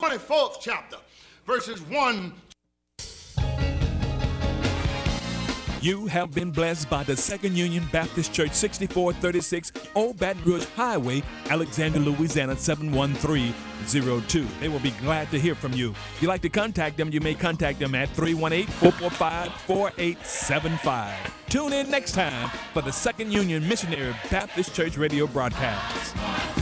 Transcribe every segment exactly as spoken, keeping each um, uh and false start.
twenty-fourth chapter, verses one. You have been blessed by the Second Union Baptist Church, sixty-four thirty-six Old Baton Rouge Highway, Alexandria, Louisiana, seven one three zero two. They will be glad to hear from you. If you'd like to contact them, you may contact them at three one eight, four four five, four eight seven five. Tune in next time for the Second Union Missionary Baptist Church radio broadcast.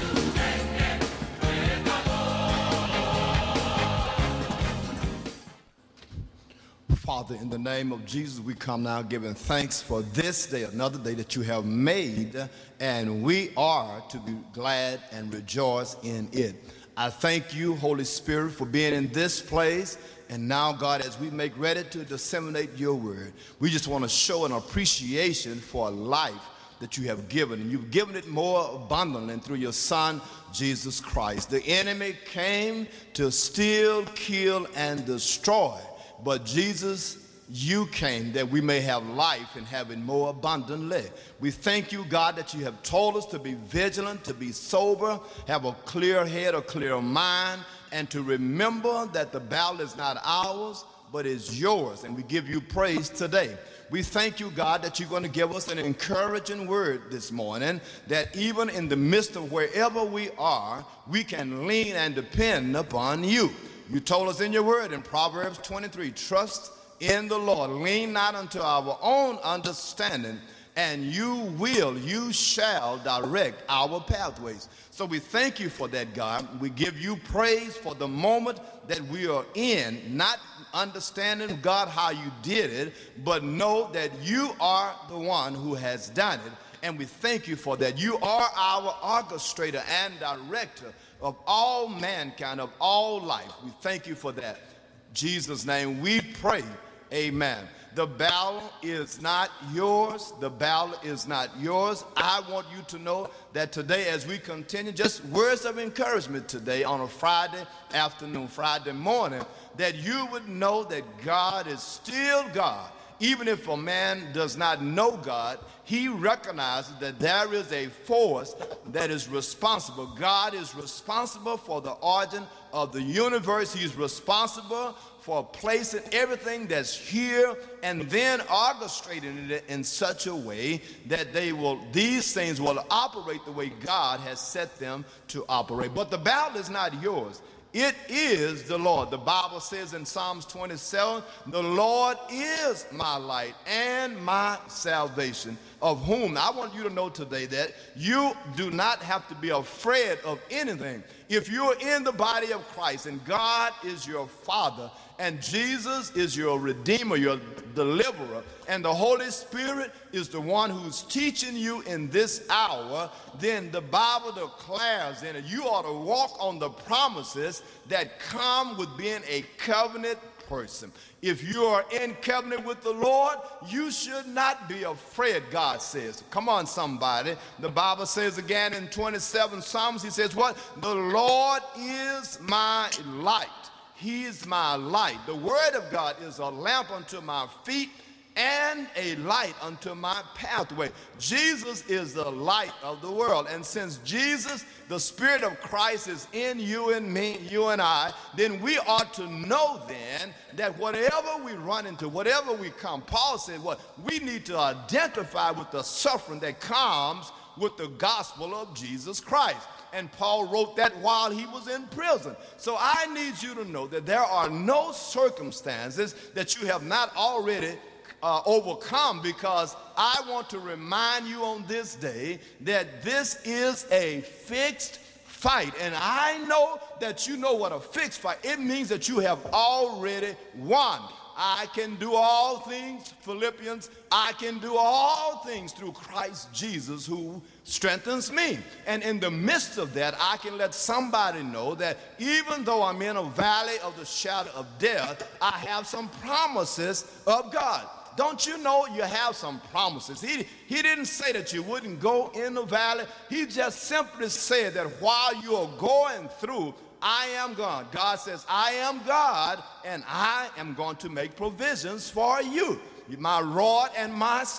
Father, in the name of Jesus, we come now giving thanks for this day, another day that you have made, and we are to be glad and rejoice in it. I thank you, Holy Spirit, for being in this place. And now, God, as we make ready to disseminate your word, we just want to show an appreciation for a life that you have given. And you've given it more abundantly through your Son, Jesus Christ. The enemy came to steal, kill, and destroy. But Jesus, you came that we may have life and have it more abundantly. We thank you, God, that you have told us to be vigilant, to be sober, have a clear head, a clear mind, and to remember that the battle is not ours, but is yours. And we give you praise today. We thank you, God, that you're going to give us an encouraging word this morning, that even in the midst of wherever we are, we can lean and depend upon you. You told us in your word in Proverbs twenty-three, trust in the Lord, lean not unto our own understanding, and you will, you shall direct our pathways. So we thank you for that, God. We give you praise for the moment that we are in, not understanding, God, how you did it, but know that you are the one who has done it. And we thank you for that. You are our orchestrator and director of all mankind, of all life. We thank you for that. In Jesus' name we pray, amen. The battle is not yours. The battle is not yours. I want you to know that today, as we continue, just words of encouragement today on a Friday afternoon, Friday morning, that you would know that God is still God. Even if a man does not know God, he recognizes that there is a force that is responsible. God is responsible for the origin of the universe. He's responsible for placing everything that's here and then orchestrating it in such a way that they will, these things will operate the way God has set them to operate. But the battle is not yours. It is the Lord. The Bible says in Psalms twenty-seven, the Lord is my light and my salvation, of whom I want you to know today that you do not have to be afraid of anything. If you're in the body of Christ and God is your Father and Jesus is your Redeemer, your deliverer, and the Holy Spirit is the one who's teaching you in this hour, then the Bible declares in it you ought to walk on the promises that come with being a covenant person. If you are in covenant with the Lord, you should not be afraid, God says. Come on, somebody. The Bible says again in twenty-seven Psalms, he says what? The Lord is my light. He is my light. The word of God is a lamp unto my feet and a light unto my pathway. Jesus is the light of the world. And since Jesus, the Spirit of Christ, is in you and me, you and I, then we ought to know then that whatever we run into, whatever we come, Paul said what? We need to identify with the suffering that comes with the gospel of Jesus Christ. And Paul wrote that while he was in prison. So I need you to know that there are no circumstances that you have not already uh, overcome, because I want to remind you on this day that this is a fixed fight. And I know that you know what a fixed fight, it means that you have already won. I can do all things, Philippians, I can do all things through Christ Jesus who strengthens me. And in the midst of that, I can let somebody know that even though I'm in a valley of the shadow of death, I have some promises of God. Don't you know you have some promises? He, he didn't say that you wouldn't go in the valley. He just simply said that while you are going through, I am God. God says, I am God, and I am going to make provisions for you. My rod and my staff,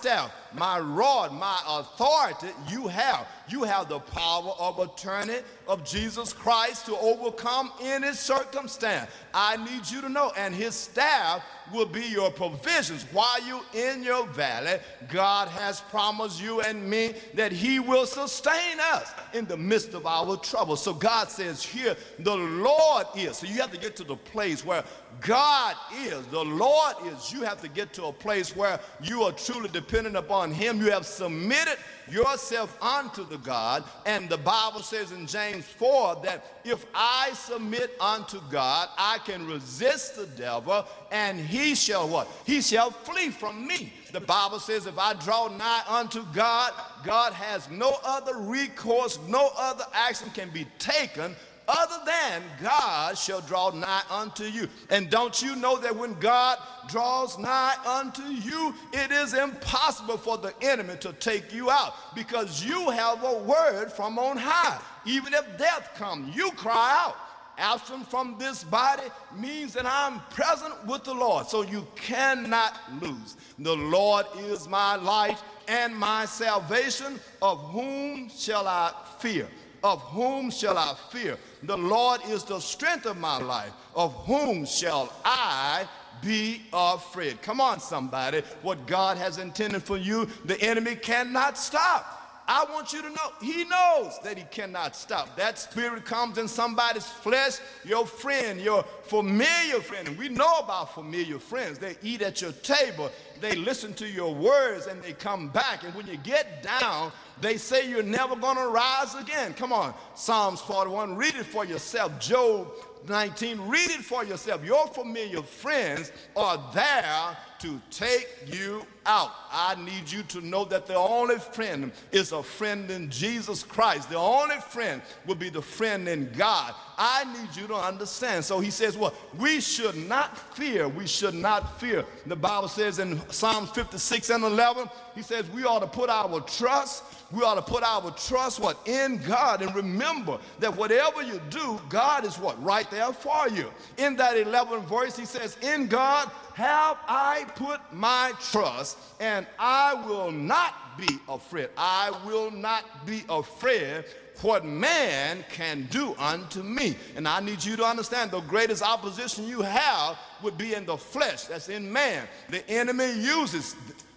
my rod, my authority, you have. You have the power of attorney of Jesus Christ to overcome any circumstance. I need you to know, and his staff will be your provisions. While you're in your valley, God has promised you and me that he will sustain us in the midst of our trouble. So God says here, the Lord is. So you have to get to the place where God is. The Lord is. You have to get to a place where you are truly dependent upon him. You have submitted yourself unto the God. And the Bible says in James four that if I submit unto God, I can resist the devil, and he shall what? He shall flee from me. The Bible says if I draw nigh unto God, God has no other recourse, no other action can be taken other than God shall draw nigh unto you. And don't you know that when God draws nigh unto you, it is impossible for the enemy to take you out, because you have a word from on high. Even if death comes, you cry out. Absent from this body means that I'm present with the Lord. So you cannot lose. The Lord is my light and my salvation. Of whom shall I fear? Of whom shall I fear? The Lord is the strength of my life. Of whom shall I be afraid? Come on, somebody. What God has intended for you, the enemy cannot stop. I want you to know, he knows that he cannot stop. That spirit comes in somebody's flesh, your friend, your familiar friend. And we know about familiar friends. They eat at your table. They listen to your words, and they come back. And when you get down, they say you're never going to rise again. Come on, Psalms forty-one, read it for yourself. Job nineteen, read it for yourself. Your familiar friends are there to take you out. I need you to know that the only friend is a friend in Jesus Christ. The only friend will be the friend in God. I need you to understand. So he says, well, we should not fear. We should not fear. The Bible says in Psalms fifty-six and eleven, he says we ought to put our trust We ought to put our trust, what? In God. And remember that whatever you do, God is what? Right there for you. In that eleventh verse, he says, in God have I put my trust, and I will not be afraid. I will not be afraid what man can do unto me. And I need you to understand the greatest opposition you have would be in the flesh. That's in man. The enemy uses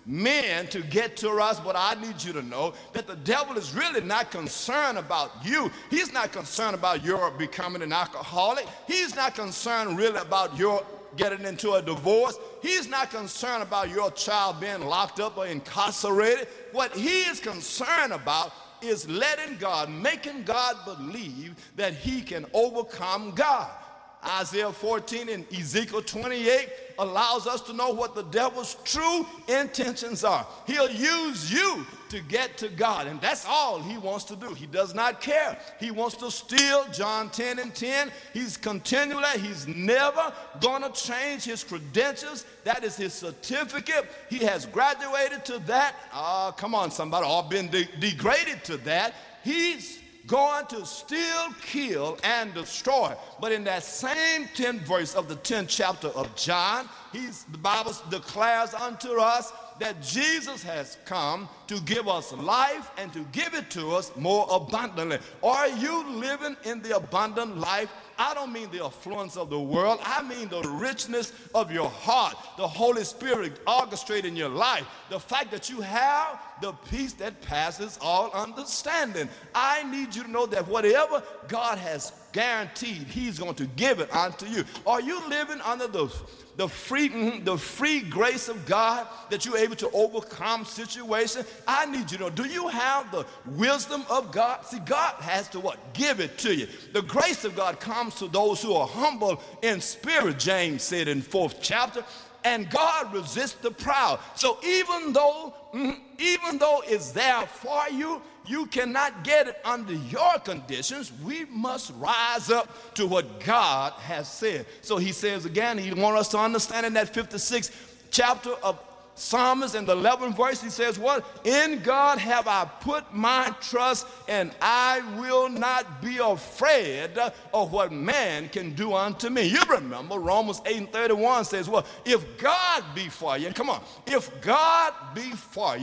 men to get to us, but I need you to know that the devil is really not concerned about you. He's not concerned about your becoming an alcoholic. He's not concerned really about your getting into a divorce. He's not concerned about your child being locked up or incarcerated. What he is concerned about is letting God, making God believe that he can overcome God. Isaiah fourteen and Ezekiel twenty-eight allows us to know what the devil's true intentions are. He'll use you to get to God, and that's all he wants to do. He does not care. He wants to steal. John ten and ten, he's continually, he's never going to change his credentials. That is his certificate. He has graduated to that. Uh, come on, somebody, or been de degraded to that. He's going to steal, kill, and destroy. But in that same tenth verse of the tenth chapter of John, he's, the Bible declares unto us that Jesus has come to give us life and to give it to us more abundantly. Are you living in the abundant life? I don't mean the affluence of the world. I mean the richness of your heart, the Holy Spirit orchestrating your life, the fact that you have the peace that passes all understanding. I need you to know that whatever God has guaranteed, he's going to give it unto you. Are you living under the the free the free grace of God, that you're able to overcome situations? I need you to know, do you have the wisdom of God? See, God has to what? Give it to you. The grace of God comes to those who are humble in spirit, James said in fourth chapter. And God resists the proud. So even though, even though it's there for you, you cannot get it under your conditions. We must rise up to what God has said. So he says again, he wants us to understand in that fifty-sixth chapter of Psalms in the eleventh verse, he says what? In God have I put my trust, and I will not be afraid of what man can do unto me. You remember Romans eight and thirty-one says, well, if God be for you, come on, if God be for you,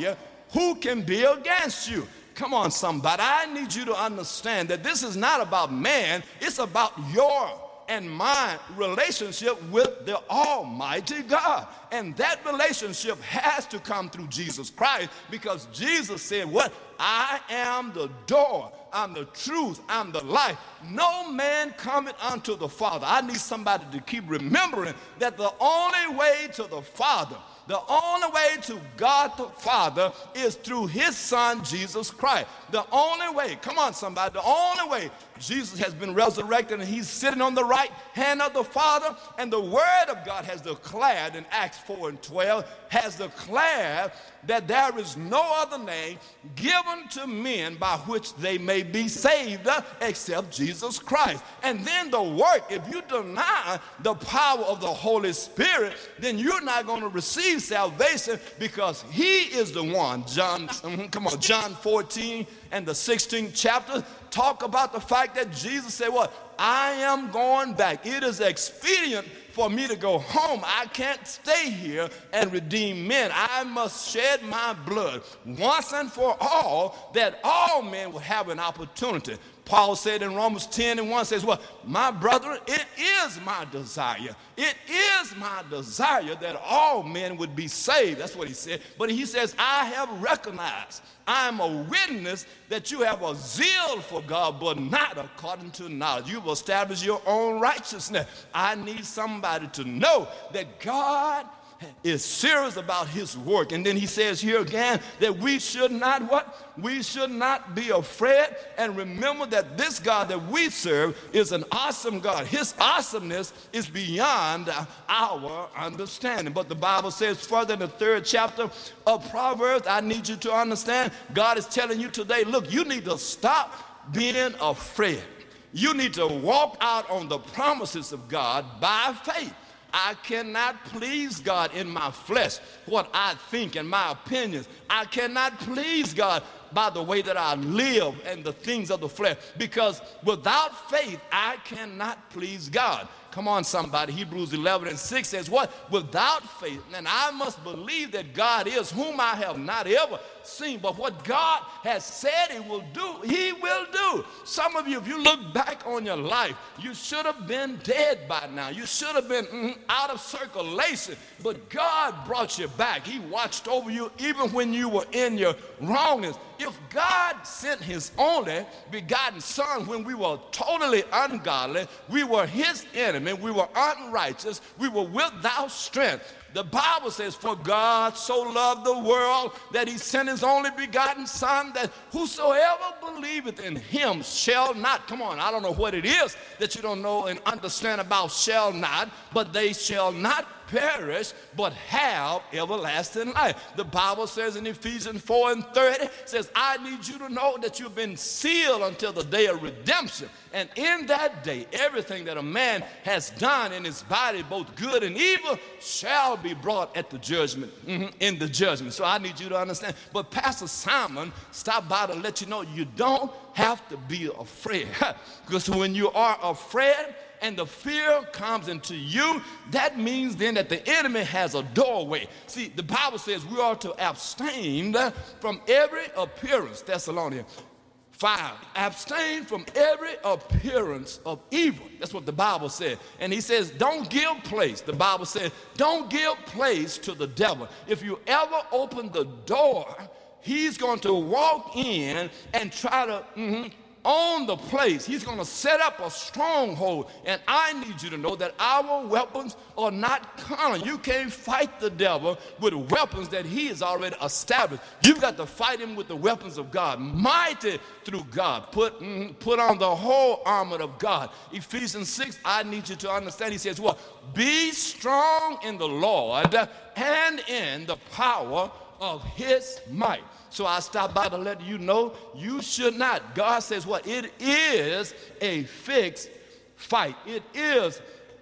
who can be against you? Come on, somebody. I need you to understand that this is not about man. It's about your and my relationship with the Almighty God. And that relationship has to come through Jesus Christ, because Jesus said, what? I am the door, I'm the truth, I'm the life. No man cometh unto the Father. I need somebody to keep remembering that the only way to the Father, the only way to God the Father is through his Son, Jesus Christ. The only way, come on somebody, the only way. Jesus has been resurrected and he's sitting on the right hand of the Father, and the Word of God has declared in Acts four and twelve, has declared that there is no other name given to men by which they may be saved except Jesus Christ. And then the work, if you deny the power of the Holy Spirit, then you're not going to receive salvation, because he is the one. John, come on, John fourteen and the sixteenth chapter talk about the fact that Jesus said, what? I am going back. It is expedient for me to go home. I can't stay here and redeem men. I must shed my blood once and for all, that all men will have an opportunity. Paul said in Romans ten and one, says, well, my brethren, it is my desire. It is my desire that all men would be saved. That's what he said. But he says, I have recognized, I am a witness that you have a zeal for God, but not according to knowledge. You've established your own righteousness. I need somebody to know that God is serious about his work. And then he says here again that we should not what? We should not be afraid, and remember that this God that we serve is an awesome God. His awesomeness is beyond our understanding. But the Bible says further in the third chapter of Proverbs, I need you to understand, God is telling you today, look, you need to stop being afraid. You need to walk out on the promises of God by faith. I cannot please God in my flesh, what I think and my opinions. I cannot please God by the way that I live and the things of the flesh, because without faith I cannot please God. Come on somebody, Hebrews eleven and six says what? Without faith, and I must believe that God is, whom I have not ever seen, but what God has said he will do, he will do. Some of you, if you look back on your life, you should have been dead by now. You should have been mm, out of circulation, but God brought you back. He watched over you even when you were in your wrongness. If God sent his only begotten son when we were totally ungodly, we were his enemy, we were unrighteous, we were without strength. The Bible says, for God so loved the world that he sent his only begotten son, that whosoever believeth in him shall not. Come on, I don't know what it is that you don't know and understand about shall not, but they shall not perish, but have everlasting life. The Bible says in Ephesians four and thirty, says, I need you to know that you've been sealed until the day of redemption. And in that day, everything that a man has done in his body, both good and evil, shall be brought at the judgment, mm-hmm, in the judgment. So I need you to understand. But Pastor Simon stopped by to let you know you don't have to be afraid. Because when you are afraid, and the fear comes into you, that means then that the enemy has a doorway. See, the Bible says we are to abstain from every appearance, Thessalonians five, abstain from every appearance of evil. That's what the Bible said. And he says, don't give place. The Bible says, don't give place to the devil. If you ever open the door, he's going to walk in and try to mm-hmm, own the place. He's going to set up a stronghold. And I need you to know that our weapons are not carnal. You can't fight the devil with weapons that he has already established. You've got to fight him with the weapons of God, mighty through God. Put, mm, put on the whole armor of God. Ephesians six, I need you to understand. He says, well, be strong in the Lord and in the power of his might. So I stopped by to let you know you should not. God says what? It is a fixed fight. It is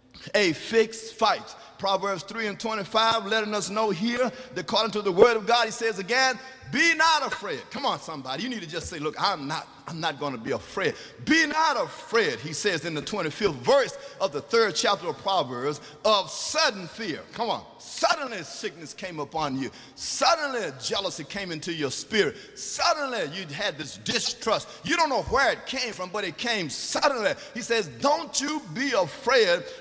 a fixed fight. Proverbs three and twenty-five letting us know here that according to the word of God, he says again, be not afraid. Come on, somebody. You need to just say, look, I'm not, I'm not going to be afraid. Be not afraid, he says in the twenty-fifth verse of the third chapter of Proverbs, of sudden fear. Come on. Suddenly sickness came upon you. Suddenly jealousy came into your spirit. Suddenly you had this distrust. You don't know where it came from, but it came suddenly. He says, don't you be afraid